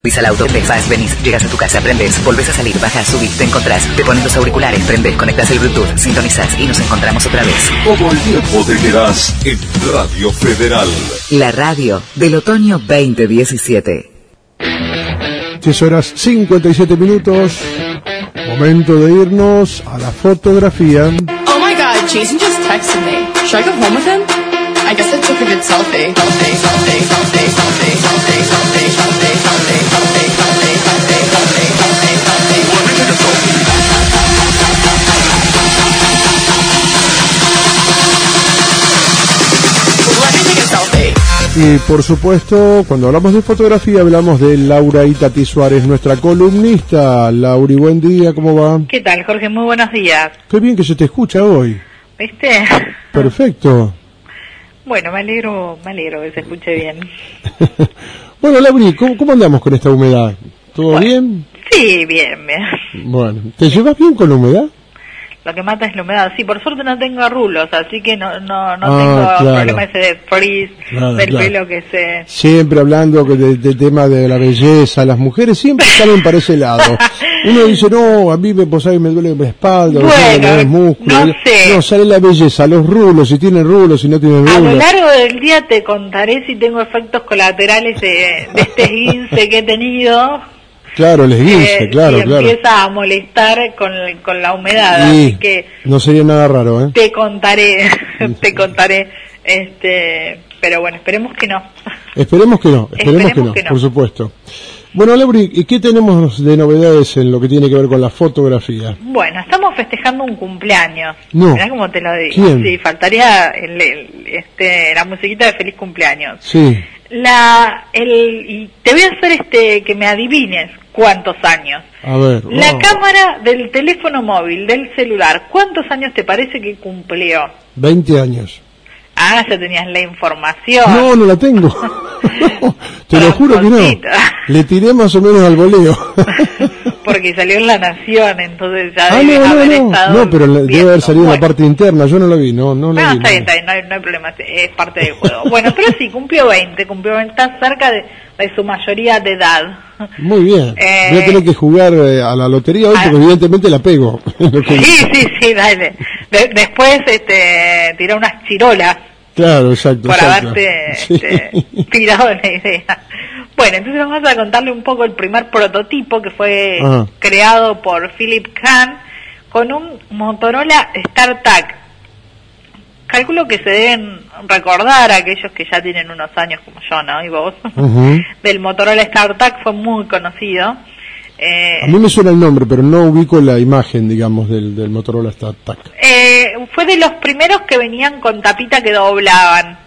Subís al auto, vas, venís, llegas a tu casa, prendes, volvés a salir, bajas, subís, te encontrás, te pones los auriculares, prendés, conectás el Bluetooth, sintonizás y nos encontramos otra vez. Todo el tiempo te quedás en Radio Federal. La radio del otoño 2017. 10 horas 57 minutos. Momento de irnos a la fotografía. Oh my god, Jason just texted me. Should I go home with him? I guess I took a good selfie. Y por supuesto, cuando hablamos de fotografía, hablamos de Laura Itati Suárez, nuestra columnista. Lauri, buen día, ¿cómo va? ¿Qué tal, Jorge? Muy buenos días. Qué bien que se te escucha hoy. ¿Viste? Perfecto. Bueno, me alegro que se escuche bien. Bueno, Lauri, ¿cómo andamos con esta humedad? ¿Todo bien? Sí, bien. Bueno, ¿te llevas bien con la humedad? Lo que mata es la humedad. Sí, por suerte no tengo rulos, así que no tengo problema ese de frizz del pelo que se... Siempre hablando de tema de la belleza, las mujeres siempre salen para ese lado. Uno dice, no, a mí me duele la espalda, bueno, músculo. No sé. No, sale la belleza, los rulos, si tienen rulos, si no tienen rulos. A lo largo del día te contaré si tengo efectos colaterales de este esguince que he tenido. Claro, el esguince, claro. Empieza a molestar con la humedad, y así que... No sería nada raro, ¿eh? Te contaré, pero bueno, esperemos que no. Esperemos que no, por supuesto. Bueno, Lauri, ¿y qué tenemos de novedades en lo que tiene que ver con la fotografía? Bueno, estamos festejando un cumpleaños. No. Mirá cómo te lo digo. ¿Quién? Sí, faltaría la musiquita de feliz cumpleaños. Sí. Y te voy a hacer que me adivines cuántos años. A ver. La cámara del teléfono móvil, del celular, ¿cuántos años te parece que cumplió? 20 años. Ah, ya tenías la información. No la tengo. Te lo juro que no. Le tiré más o menos al voleo. Porque salió en La Nación, entonces ya no, pero debe haber salido en la parte interna, yo no la vi, no la vi. Está bien, no hay problema, es parte del juego. Bueno, pero sí, cumplió 20, está cerca de su mayoría de edad. Muy bien, voy a tener que jugar a la lotería hoy porque evidentemente la pego. Sí, dale. Después tira unas chirolas. Claro, exacto. Por haberte tirado la idea. Bueno, entonces vamos a contarle un poco el primer prototipo que fue creado por Philip Kahn con un Motorola StarTAC. Calculo que se deben recordar aquellos que ya tienen unos años como yo, ¿no? Y vos. Del Motorola StarTAC fue muy conocido. A mí me suena el nombre, pero no ubico la imagen, digamos, del Motorola StarTAC. Fue de los primeros que venían con tapita que doblaban.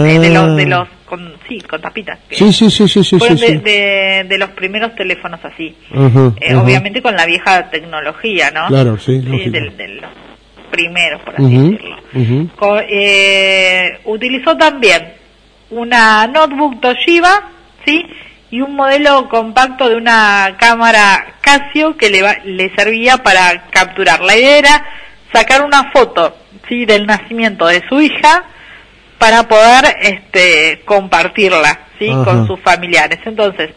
Con tapitas. Sí. Fueron de los primeros teléfonos así. Obviamente con la vieja tecnología, ¿no? Claro, sí. De los primeros, por así decirlo. Utilizó también una notebook Toshiba, ¿sí? Y un modelo compacto de una cámara Casio que le servía para capturar. La idea era sacar una foto, ¿sí? Del nacimiento de su hija para poder compartirla, ¿sí? Con sus familiares. Entonces,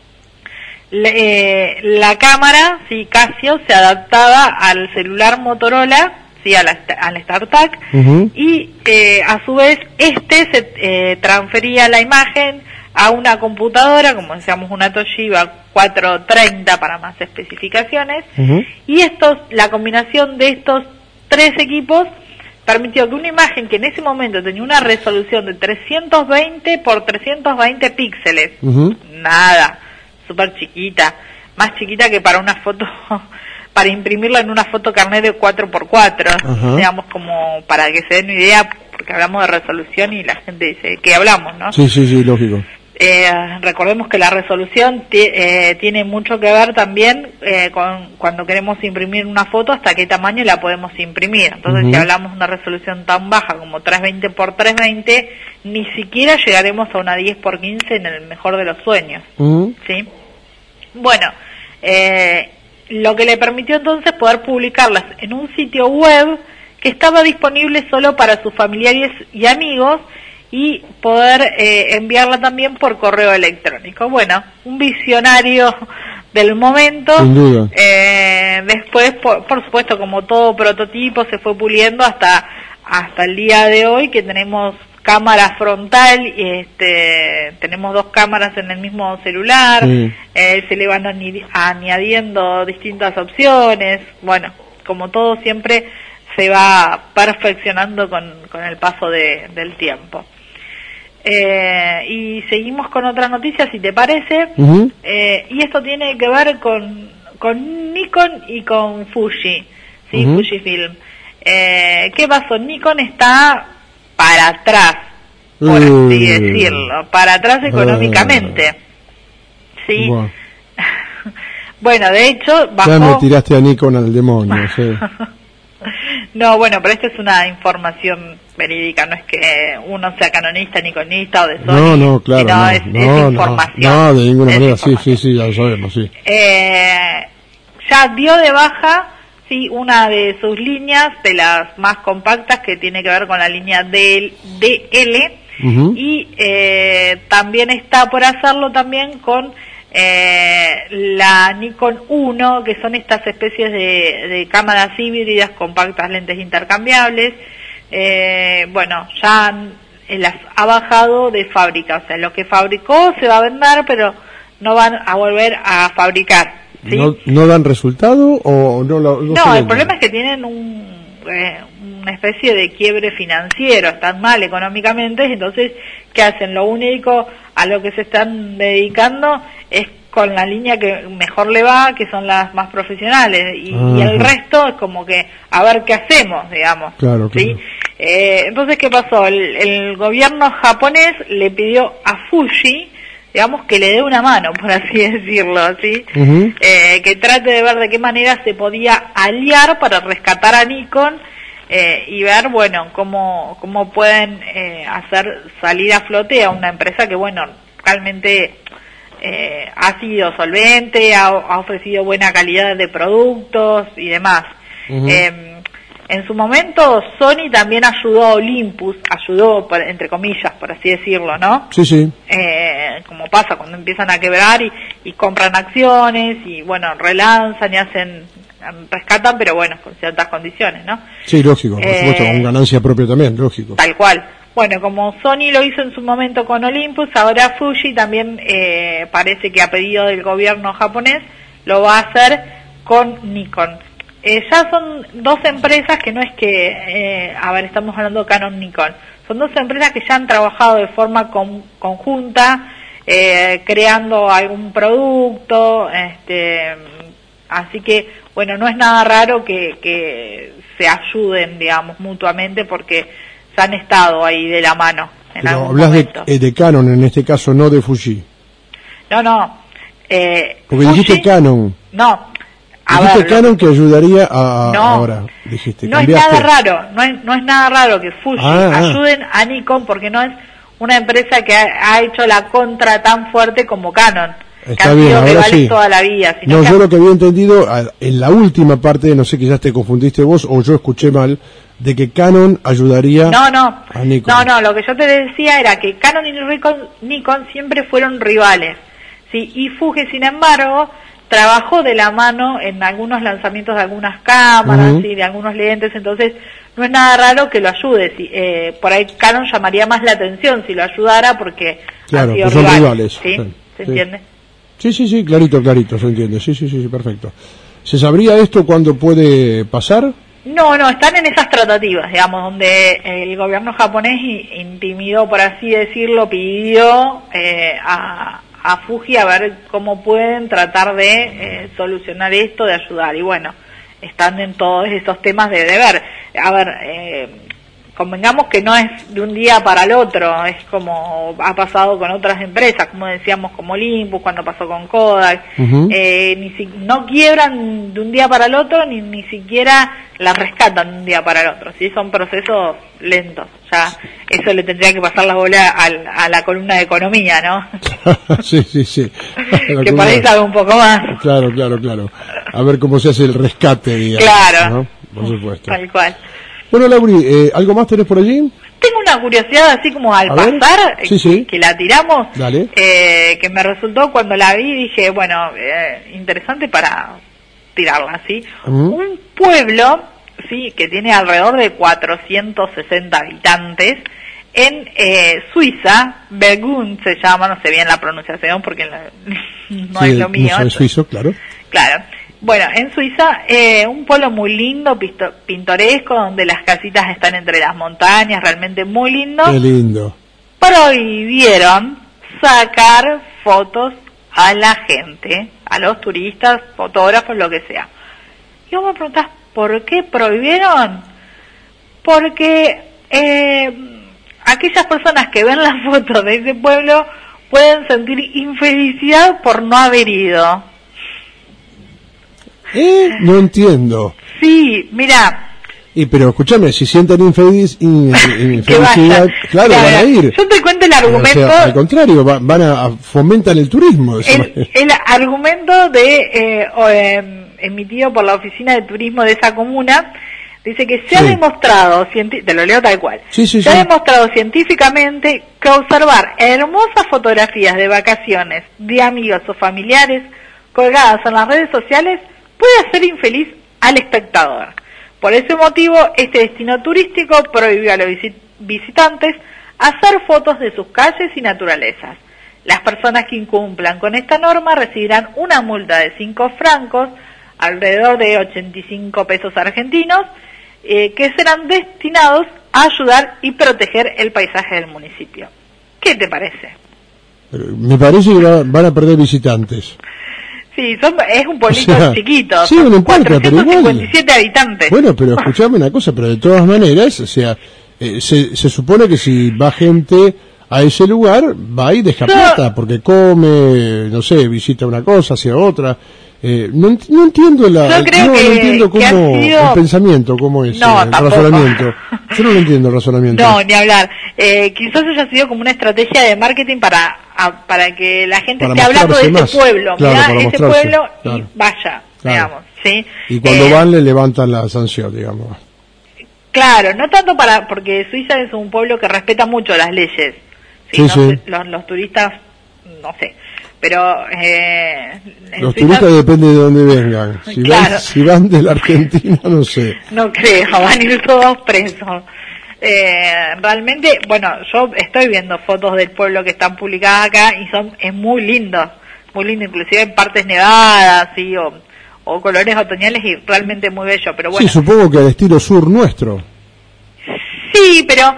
la cámara, ¿sí? Casio, se adaptaba al celular Motorola, ¿sí? al StarTAC, y a su vez se transfería la imagen a una computadora, como decíamos, una Toshiba 430 para más especificaciones, y la combinación de estos tres equipos permitió que una imagen que en ese momento tenía una resolución de 320 por 320 píxeles, nada, súper chiquita, más chiquita que para una foto, para imprimirla en una foto carnet de 4x4, digamos, como para que se den una idea, porque hablamos de resolución y la gente dice, ¿qué hablamos, no? Sí, lógico. Recordemos que la resolución tiene mucho que ver también con cuando queremos imprimir una foto, hasta qué tamaño la podemos imprimir. Entonces, si hablamos de una resolución tan baja como 320 por 320, ni siquiera llegaremos a una 10 por 15 en el mejor de los sueños. ¿Sí? Bueno, lo que le permitió entonces poder publicarlas en un sitio web que estaba disponible solo para sus familiares y amigos, y poder enviarla también por correo electrónico. Bueno, un visionario del momento. Sin duda. Después, por supuesto, como todo prototipo, se fue puliendo hasta el día de hoy, que tenemos cámara frontal, tenemos 2 cámaras en el mismo celular, sí. Se le van añadiendo distintas opciones. Bueno, como todo siempre se va perfeccionando con el paso del tiempo. Y seguimos con otra noticia, si te parece. Uh-huh. Y esto tiene que ver con Nikon y con Fuji, ¿sí? Uh-huh. Fujifilm. ¿Qué pasó? Nikon está para atrás, por así decirlo, para atrás económicamente. ¿Sí? Wow. Bueno, de hecho, bajó... Ya me tiraste a Nikon al demonio, sí. No, bueno, pero esta es una información verídica, no es que uno sea canonista, nikonista o de Sony. No, claro. Sino es información. No, de ninguna manera, información. sí, ya lo sabemos, sí. Ya dio de baja, sí, una de sus líneas, de las más compactas, que tiene que ver con la línea DL, uh-huh. Y también está por hacerlo también con la Nikon 1, que son estas especies de cámaras híbridas compactas, lentes intercambiables. Bueno, ya las ha bajado de fábrica, o sea, lo que fabricó se va a vender, pero no van a volver a fabricar, ¿sí? ¿No dan resultado o no? No, el problema es que tienen una especie de quiebre financiero, están mal económicamente, entonces, ¿qué hacen? Lo único a lo que se están dedicando es con la línea que mejor le va, que son las más profesionales, y el resto es como que a ver qué hacemos, digamos. Claro. ¿Sí? Entonces, ¿qué pasó? El gobierno japonés le pidió a Fuji, digamos, que le dé una mano, por así decirlo, ¿sí? Uh-huh. Que trate de ver de qué manera se podía aliar para rescatar a Nikon, y ver, bueno, cómo pueden hacer salir a flote a una empresa que, bueno, realmente ha sido solvente, ha ofrecido buena calidad de productos y demás. Uh-huh. En su momento Sony también ayudó a Olympus, entre comillas, por así decirlo, ¿no? Sí. Como pasa cuando empiezan a quebrar y compran acciones y, bueno, relanzan y rescatan, pero bueno, con ciertas condiciones, ¿no? Sí, lógico, por supuesto, con ganancia propia también, lógico. Tal cual. Bueno, como Sony lo hizo en su momento con Olympus, ahora Fuji también parece que a pedido del gobierno japonés lo va a hacer con Nikon. Ya son 2 empresas que no es que, estamos hablando de Canon, Nikon, son 2 empresas que ya han trabajado de forma conjunta, creando algún producto, así que, bueno, no es nada raro que se ayuden, digamos, mutuamente, porque se han estado ahí de la mano. Pero hablas de Canon en este caso, no de Fuji. No. Porque Fuji, dijiste Canon. No. Dijiste Canon que ayudaría a... No, ahora, dijiste, no cambiaste. Es nada raro, no es nada raro que Fuji ayuden a Nikon, porque no es una empresa que ha hecho la contra tan fuerte como Canon. Está bien, ahora sí. Toda la vida, no, yo lo que había entendido, en la última parte, no sé, quizás te confundiste vos o yo escuché mal, de que Canon ayudaría a Nikon. No, lo que yo te decía era que Canon y Nikon siempre fueron rivales, ¿sí? Y Fuji, sin embargo, trabajó de la mano en algunos lanzamientos de algunas cámaras, uh-huh. ¿sí? De algunos lentes, entonces no es nada raro que lo ayude. ¿Sí? Por ahí Canon llamaría más la atención si lo ayudara, porque claro, han sido pues son rivales. ¿Sí? ¿Se entiende? Sí, clarito, se entiende. Sí, perfecto. ¿Se sabría esto cuándo puede pasar? No, están en esas tratativas, digamos, donde el gobierno japonés intimidó, por así decirlo, pidió a Fuji a ver cómo pueden tratar de solucionar esto, de ayudar. Y bueno, están en todos esos temas de ver. A ver, convengamos que no es de un día para el otro, es como ha pasado con otras empresas, como decíamos, como Olympus, cuando pasó con Kodak. Uh-huh. No quiebran de un día para el otro, ni siquiera la rescatan de un día para el otro, ¿sí? Son procesos lentos. Ya eso le tendría que pasar la bola a la columna de economía, ¿no? Sí. Que por ahí sabe un poco más. Claro. A ver cómo se hace el rescate, digamos. Claro. ¿No? Por supuesto. Tal cual. Bueno, Lauri, ¿algo más tenés por allí? Tengo una curiosidad así como al pasar, que la tiramos, que me resultó cuando la vi, dije, bueno, interesante para tirarla, ¿sí? Un pueblo, sí, que tiene alrededor de 460 habitantes, en Suiza, Burgund se llama, no sé bien la pronunciación porque no es lo mío. No soy suizo, claro. Claro. Bueno, en Suiza, un pueblo muy lindo, pintoresco, donde las casitas están entre las montañas, realmente muy lindo. Qué lindo. Prohibieron sacar fotos a la gente, a los turistas, fotógrafos, lo que sea. Y vos me preguntás, ¿por qué prohibieron? Porque aquellas personas que ven las fotos de ese pueblo pueden sentir infelicidad por no haber ido. No entiendo. Sí, mira. Pero escúchame, si sienten infelicidad, claro, van a ir. Yo te cuento el argumento. O sea, al contrario, van a fomentar el turismo. El argumento emitido por la oficina de turismo de esa comuna dice que se ha demostrado, te lo leo tal cual, se ha demostrado científicamente que observar hermosas fotografías de vacaciones de amigos o familiares colgadas en las redes sociales puede hacer infeliz al espectador. Por ese motivo, este destino turístico prohibió a los visitantes hacer fotos de sus calles y naturalezas. Las personas que incumplan con esta norma recibirán una multa de 5 francos, alrededor de 85 pesos argentinos, que serán destinados a ayudar y proteger el paisaje del municipio. ¿Qué te parece? Me parece que van a perder visitantes. Sí, es un pueblito chiquito, sí, no importa, 457 habitantes. Bueno, pero escuchame una cosa, pero de todas maneras, o sea, se supone que si va gente a ese lugar, va y deja plata, porque come, no sé, visita una cosa, hacia otra. No entiendo no entiendo cómo el pensamiento, cómo es el razonamiento. Yo no lo entiendo el razonamiento. No, ni hablar. Quizás haya sido como una estrategia de marketing para que la gente esté hablando de ese pueblo. Claro, mirá ese pueblo y vaya, digamos, ¿sí? Y cuando van le levantan la sanción, digamos. Claro, no tanto porque Suiza es un pueblo que respeta mucho las leyes. ¿Sí? Los turistas, no sé. Pero los turistas depende de dónde vengan. Si van de la Argentina, no sé. No creo, van a ir todos presos. Realmente, bueno, yo estoy viendo fotos del pueblo que están publicadas acá y es muy lindo, inclusive en partes nevadas, ¿sí? o colores otoñales y realmente muy bello. Pero bueno. Sí, supongo que al estilo sur nuestro. Sí, pero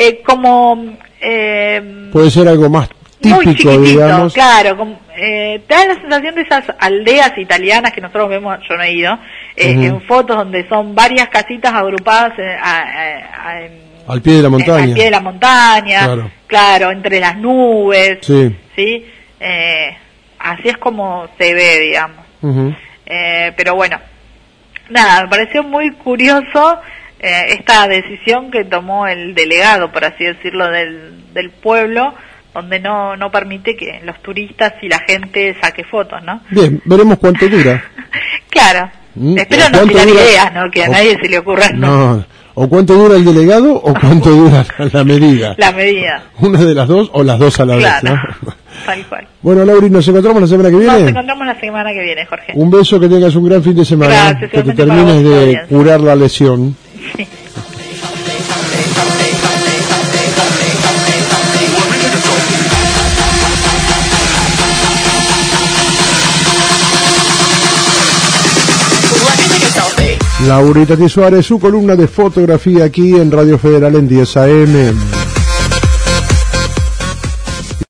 puede ser algo más típico, muy chiquitito, digamos. Claro, te da la sensación de esas aldeas italianas que nosotros vemos, yo no he ido, en fotos donde son varias casitas agrupadas al pie de la montaña. Al pie de la montaña, claro, entre las nubes, ¿sí? Así es como se ve, digamos. Pero bueno, nada, me pareció muy curioso esta decisión que tomó el delegado, por así decirlo, del pueblo, donde no permite que los turistas y la gente saque fotos, ¿no? Bien, veremos cuánto dura. Claro, espero no tirar ideas, ¿no? Que a nadie se le ocurra. No, o cuánto dura el delegado o cuánto dura la medida. La medida. Una de las dos o las dos a la vez, ¿no? Tal cual. Bueno, Lauri, ¿nos encontramos la semana que viene? Nos encontramos la semana que viene, Jorge. Un beso, que tengas un gran fin de semana. Gracias, que te termines de curar la lesión. Sí. Laura Itati Suárez, su columna de fotografía aquí en Radio Federal en 10 AM.